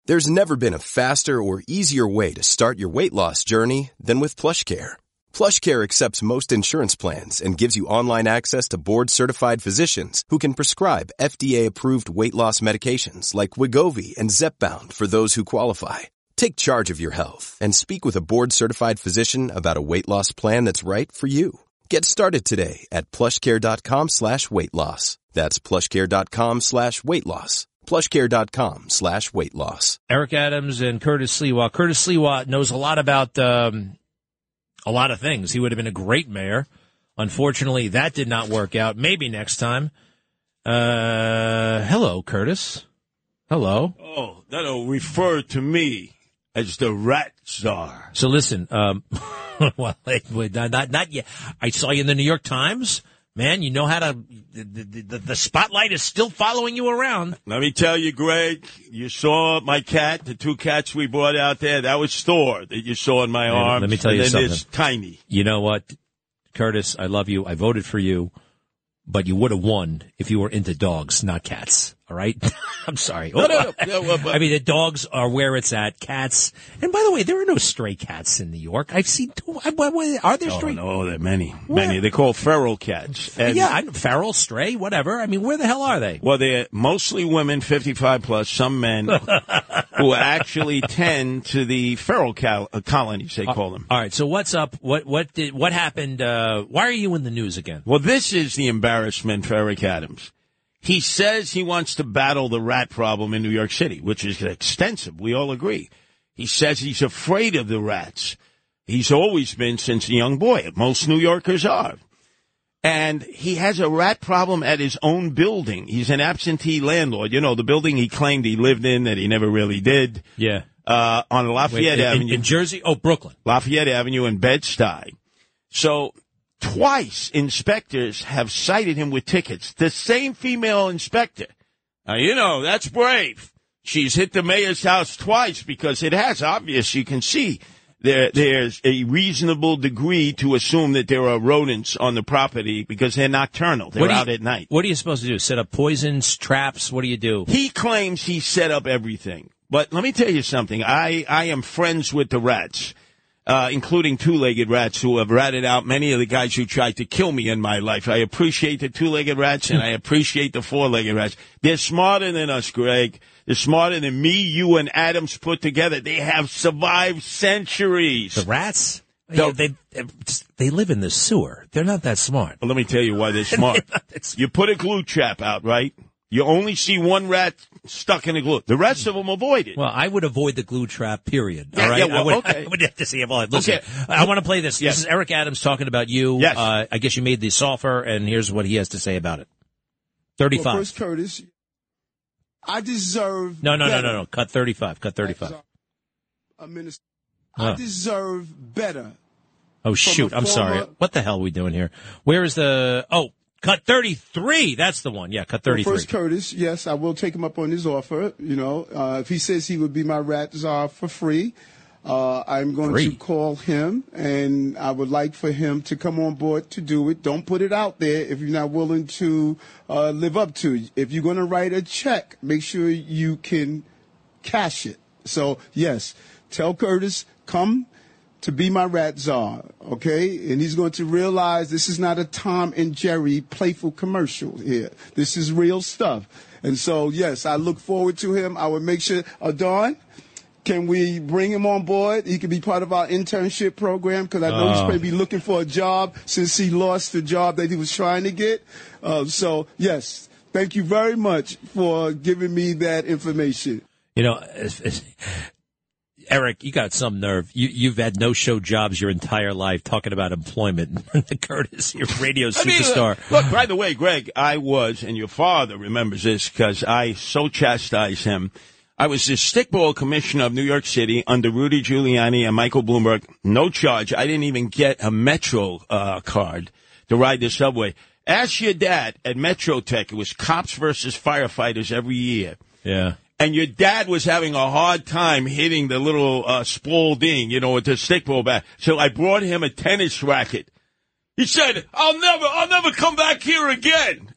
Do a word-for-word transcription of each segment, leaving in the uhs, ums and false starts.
There's never been a faster or easier way to start your weight loss journey than with PlushCare. PlushCare accepts most insurance plans and gives you online access to board-certified physicians who can prescribe F D A-approved weight loss medications like Wegovy and Zepbound for those who qualify. Take charge of your health and speak with a board-certified physician about a weight loss plan that's right for you. Get started today at plushcare.com slash weight loss. That's plushcare.com slash weight loss. plushcare.com slash weight loss. Eric Adams and Curtis Sliwa. Curtis Sliwa knows a lot about um, a lot of things. He would have been a great mayor. Unfortunately, that did not work out. Maybe next time. Uh, hello, Curtis. Hello. Oh, that'll refer to me as the rat czar. So listen, um, well, not, not, not yet. I saw you in the New York Times. Man, you know how to, the, the, the spotlight is still following you around. Let me tell you, Greg, you saw my cat, the two cats we brought out there. That was Thor that you saw in my Man, arms. let me tell you and then something. There's Tiny. You know what, Curtis, I love you. I voted for you, but you would have won if you were into dogs, not cats. All right? I'm sorry. No, no, no, no, but- I mean, the dogs are where it's at. Cats. And by the way, there are no stray cats in New York. I've seen two. Are there Oh, stray? no, there are many. Where? Many. They're called feral cats. And, yeah, I know, feral, stray, whatever. I mean, where the hell are they? Well, they're mostly women, fifty-five plus, some men, who actually tend to the feral cal- uh, colonies, they call them. All right. So what's up? What what did what happened? Uh, why are you in the news again? Well, this is the embarrassment for Eric Adams. He says he wants to battle the rat problem in New York City, which is extensive. We all agree. He says he's afraid of the rats. He's always been since a young boy. Most New Yorkers are. And he has a rat problem at his own building. He's an absentee landlord. You know, the building he claimed he lived in that he never really did. Yeah. Uh, on Lafayette Wait, in, Avenue. In, in Jersey? Oh, Brooklyn. Lafayette Avenue in Bed-Stuy. So twice inspectors have cited him with tickets. The same female inspector. Now, you know, that's brave. She's hit the mayor's house twice because it has obvious. You can see there, there's a reasonable degree to assume that there are rodents on the property because they're nocturnal. They're What do you- out at night. What are you supposed to do? Set up poisons, traps? What do you do? He claims he set up everything. But let me tell you something. I, I am friends with the rats. Uh, including two-legged rats who have ratted out many of the guys who tried to kill me in my life. I appreciate the two-legged rats, and I appreciate the four-legged rats. They're smarter than us, Greg. They're smarter than me, you, and Adams put together. They have survived centuries. The rats? No. Yeah, they they live in the sewer. They're not that smart. Well, let me tell you why they're smart. You put a glue trap out, right? You only see one rat stuck in the glue. The rest of them avoid it. Well, I would avoid the glue trap, period. Yeah, all right? yeah, well, I would, okay. I would have to see if all Listen, Okay. I want to play this. Yes. This is Eric Adams talking about you. Yes. Uh, I guess you made the offer, and here's what he has to say about it. thirty-five. Well, first, Curtis, I deserve no, no, no, better. no, no. Cut thirty-five. Cut thirty-five. A minister. Oh. I deserve better. Oh, shoot. a I'm sorry. former- What the hell are we doing here? Where is the... Oh, cut thirty-three. That's the one. Yeah, cut Well, thirty-three. first, Curtis, yes, I will take him up on his offer. You know, uh, if he says he would be my rat czar for free, uh, I'm going Free? to call him, and I would like for him to come on board to do it. Don't put it out there if you're not willing to uh, live up to it. If you're going to write a check, make sure you can cash it. So, yes, tell Curtis, come to be my rat czar, okay? And he's going to realize this is not a Tom and Jerry playful commercial here. This is real stuff. And so, yes, I look forward to him. I will make sure, uh, Dawn, can we bring him on board? He can be part of our internship program because I know he's Oh. going to be looking for a job since he lost the job that he was trying to get. Uh, so, yes, thank you very much for giving me that information. You know, it's- it's- Eric, you got some nerve. You, you've had no-show jobs your entire life talking about employment. Curtis, you're a radio I mean, superstar. look, look, by the way, Greg, I was, and your father remembers this because I so chastised him. I was the stickball commissioner of New York City under Rudy Giuliani and Michael Bloomberg. No charge. I didn't even get a Metro uh, card to ride the subway. Ask your dad at Metro Tech. It was cops versus firefighters every year. Yeah. And your dad was having a hard time hitting the little uh, Spalding, you know, with the stickball bat. So I brought him a tennis racket. He said, "I'll never, I'll never come back here again."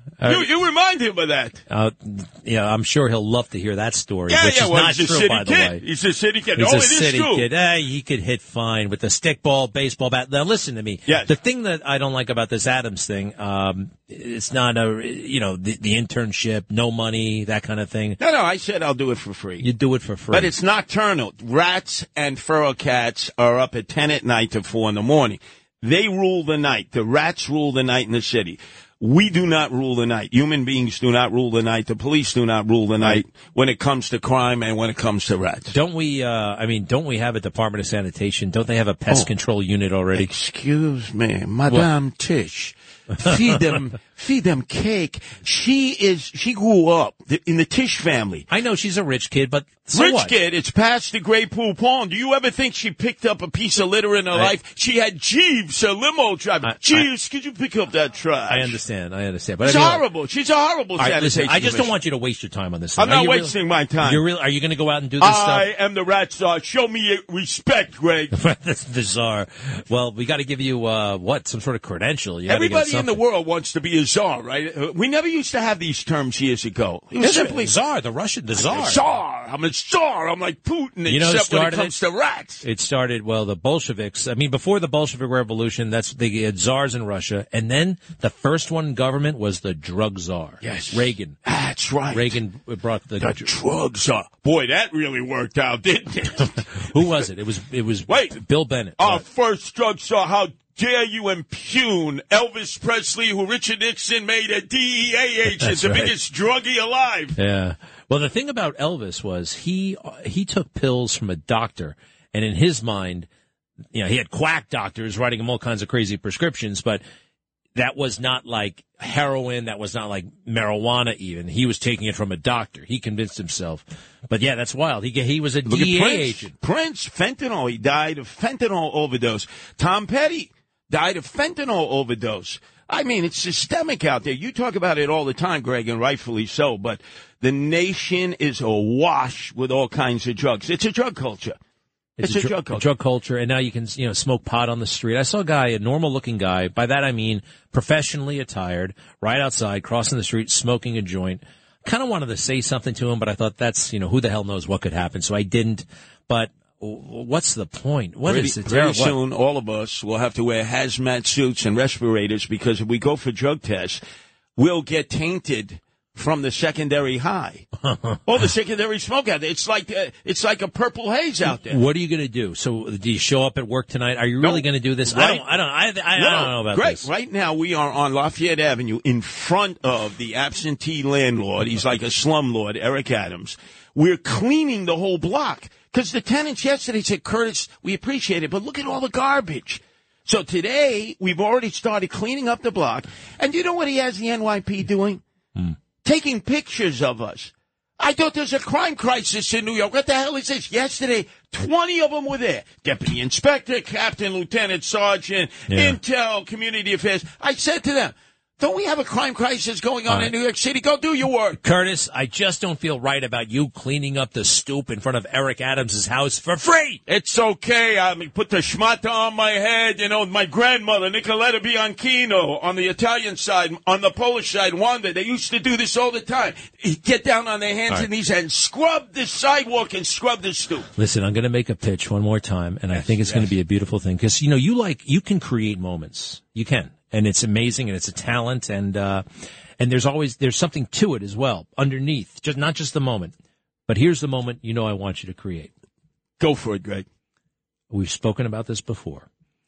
Uh, you, you remind him of that. Uh, yeah, I'm sure he'll love to hear that story, Yeah, which yeah, is well, not he's a true, city by the kid. way. He's a city kid. He's oh, a it is city true. kid. Eh, he could hit fine with the stickball, baseball bat. Now, listen to me. Yes. The thing that I don't like about this Adams thing, um, it's not a, you know, the, the internship, no money, that kind of thing. No, no, I said I'll do it for free. You do it for free. But it's nocturnal. Rats and feral cats are up at ten at night to four in the morning. They rule the night. The rats rule the night in the city. We do not rule the night. Human beings do not rule the night. The police do not rule the night when it comes to crime and when it comes to rats. Don't we, uh, I mean, don't we have a Department of Sanitation? Don't they have a pest Oh. control unit already? Excuse me, Madame Tish. Feed them, feed them cake. She is, she grew up in the Tish family. I know she's a rich kid, but so Rich what? kid, it's past the Grey Pool Pond. Do you ever think she picked up a piece of litter in her I- life? She had Jeeves, a limo driver. I- Jeeves, could you pick up that trash? I understand. I understand. But It's I mean, horrible. She's a horrible All right, listen, sanitation I just don't commissioner. want you to waste your time on this. I'm thing. Are not you wasting really, my time. You're real, are you going to go out and do this I am the rat czar. Show me respect, Greg. stuff? That's bizarre. Well, we got to give you, uh, what, some sort of credential. You gotta get Everybody in the something. world wants to be a czar, right? Uh, We never used to have these terms years ago. It was Yes, simply Tsar, the Russian, the Tsar. Czar. I'm a czar. I'm like Putin, You know who except when it started comes it? to rats. It started, well, the Bolsheviks. I mean, before the Bolshevik Revolution, that's the czars in Russia. And then the first one in government was the drug czar. Yes. Reagan. That's right. Reagan brought the, The drug czar. Boy, that really worked out, didn't it? who was it? It was, it was Wait. Bill Bennett. Our Right. first drug czar. How dare you impugn Elvis Presley, who Richard Nixon made a D E A agent, That's the right. biggest druggie alive. Yeah. Well, the thing about Elvis was he he took pills from a doctor, and in his mind, you know, he had quack doctors writing him all kinds of crazy prescriptions, but that was not like heroin. That was not like marijuana. Even he was taking it from a doctor. He convinced himself. But yeah, that's wild. He he was a Look D E A at Prince. agent. Prince, fentanyl. He died of fentanyl overdose. Tom Petty died of fentanyl overdose. I mean, it's systemic out there. You talk about it all the time, Greg, and rightfully so, but the nation is awash with all kinds of drugs. It's a drug culture. It's, a, dr- drug culture. drug culture, and now you can, you know, smoke pot on the street. I saw a guy, a normal-looking guy. By that I mean professionally attired, right outside, crossing the street, smoking a joint. Kind of wanted to say something to him, but I thought that's, you know, who the hell knows what could happen, so I didn't. But what's the point? What pretty, is it? Pretty What? soon, all of us will have to wear hazmat suits and respirators because if we go for drug tests, we'll get tainted from the secondary high. All the secondary smoke out there. It's like uh, it's like a purple haze out there. What are you going to do? So, do you show up at work tonight? Are you really No. going to do this? Right. I don't. I don't. I, I, No, I don't know about great. this. Right now, we are on Lafayette Avenue in front of the absentee landlord. He's like a slumlord, Eric Adams. We're cleaning the whole block because the tenants yesterday said, Curtis, we appreciate it, but look at all the garbage. So today, we've already started cleaning up the block. And you know what he has the N Y P doing? Hmm. Taking pictures of us. I thought there's a crime crisis in New York. What the hell is this? Yesterday, twenty of them were there. Deputy inspector, captain, lieutenant, sergeant, Yeah. intel, community affairs. I said to them, don't we have a crime crisis going on All right. in New York City? Go do your work. Curtis, I just don't feel right about you cleaning up the stoop in front of Eric Adams' house for free. It's okay. I mean, put the schmata on my head. You know, my grandmother, Nicoletta Bianchino, on the Italian side, on the Polish side, Wanda, they used to do this all the time. Get down on their hands All right. and knees and scrub the sidewalk and scrub the stoop. Listen, I'm going to make a pitch one more time, and I think it's going to be a beautiful thing because you know you like you can create moments. You can, and it's amazing, and it's a talent, and uh, and there's always there's something to it as well underneath, just not just the moment. But here's the moment you know I want you to create. Go for it, Greg. We've spoken about this before.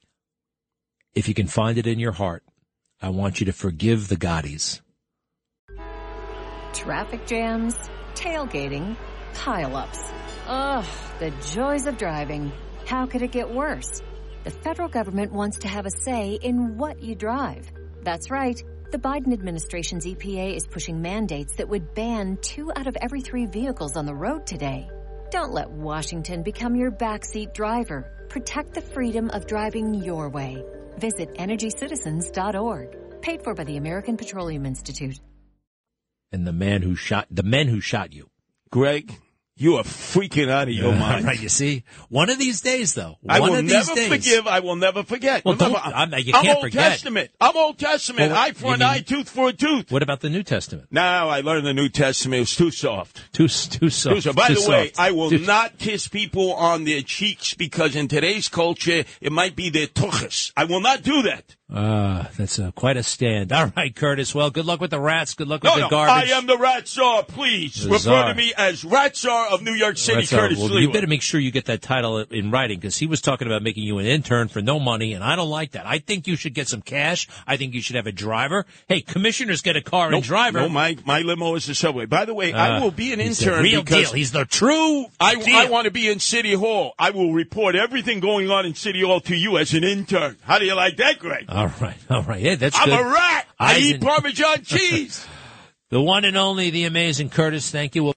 If you can find it in your heart, I want you to forgive the Gaudis. Traffic jams, tailgating, pile-ups. Ugh, the joys of driving. How could it get worse? The federal government wants to have a say in what you drive. That's right. The Biden administration's E P A is pushing mandates that would ban two out of every three vehicles on the road today. Don't let Washington become your backseat driver. Protect the freedom of driving your way. Visit energy citizens dot org. Paid for by the American Petroleum Institute. And the man who shot the men who shot you. Greg, You are freaking out of your Uh, mind. right, you see? One of these days, though. I One will of never these days. forgive. I will never forget. Well, Remember, don't, I'm, I'm, you I'm can't Old forget. Testament. I'm Old Testament. Well, eye for you an mean- eye, tooth for a tooth. What about the New Testament? Now I learned the New Testament. It was too soft. Too, too soft. Too soft. By Too the way, soft. I will Too- not kiss people on their cheeks because in today's culture, it might be their tuchus. I will not do that. Uh, that's uh, quite a stand. All right, Curtis. Well, good luck with the rats. Good luck with No, the no, garbage. I am the Rat Czar. Please The refer czar. to me as Rat Czar of New York City, That's all right. Curtis Well, Lewa. you better make sure you get that title in writing because he was talking about making you an intern for no money, and I don't like that. I think you should get some cash. I think you should have a driver. Hey, commissioners get a car Nope, and driver. No, my, my limo is the subway. By the way, Uh, I will be an he's the intern real because deal. He's the true I, deal. I want to be in City Hall. I will report everything going on in City Hall to you as an intern. How do you like that, Greg? All right, all right. Yeah, that's I'm good. a rat. I Eisen- eat Parmesan cheese. The one and only, the amazing Curtis. Thank you.